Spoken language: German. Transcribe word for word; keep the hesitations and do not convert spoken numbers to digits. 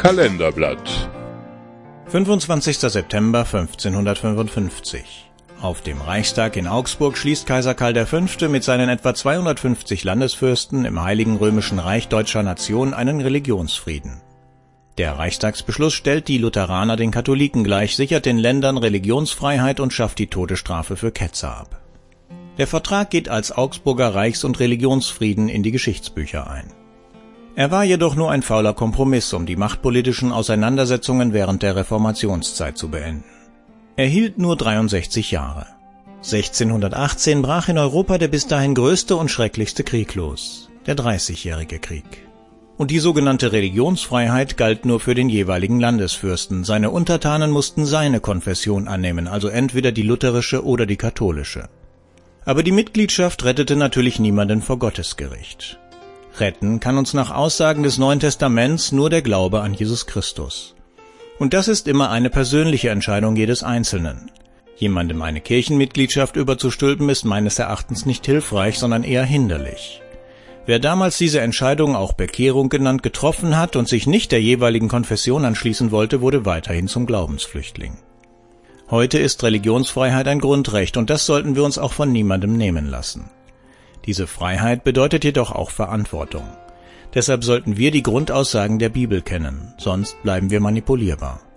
Kalenderblatt. fünfundzwanzigster September fünfzehnhundertfünfundfünfzig. Auf dem Reichstag in Augsburg schließt Kaiser Karl der Fünfte mit seinen etwa zweihundertfünfzig Landesfürsten im Heiligen Römischen Reich deutscher Nation einen Religionsfrieden. Der Reichstagsbeschluss stellt die Lutheraner den Katholiken gleich, sichert den Ländern Religionsfreiheit und schafft die Todesstrafe für Ketzer ab. Der Vertrag geht als Augsburger Reichs- und Religionsfrieden in die Geschichtsbücher ein. Er war jedoch nur ein fauler Kompromiss, um die machtpolitischen Auseinandersetzungen während der Reformationszeit zu beenden. Er hielt nur dreiundsechzig Jahre. sechzehnhundertachtzehn brach in Europa der bis dahin größte und schrecklichste Krieg los, der Dreißigjährige Krieg. Und die sogenannte Religionsfreiheit galt nur für den jeweiligen Landesfürsten. Seine Untertanen mussten seine Konfession annehmen, also entweder die lutherische oder die katholische. Aber die Mitgliedschaft rettete natürlich niemanden vor Gottes Gericht. Retten kann uns nach Aussagen des Neuen Testaments nur der Glaube an Jesus Christus. Und das ist immer eine persönliche Entscheidung jedes Einzelnen. Jemandem eine Kirchenmitgliedschaft überzustülpen ist meines Erachtens nicht hilfreich, sondern eher hinderlich. Wer damals diese Entscheidung, auch Bekehrung genannt, getroffen hat und sich nicht der jeweiligen Konfession anschließen wollte, wurde weiterhin zum Glaubensflüchtling. Heute ist Religionsfreiheit ein Grundrecht und das sollten wir uns auch von niemandem nehmen lassen. Diese Freiheit bedeutet jedoch auch Verantwortung. Deshalb sollten wir die Grundaussagen der Bibel kennen, sonst bleiben wir manipulierbar.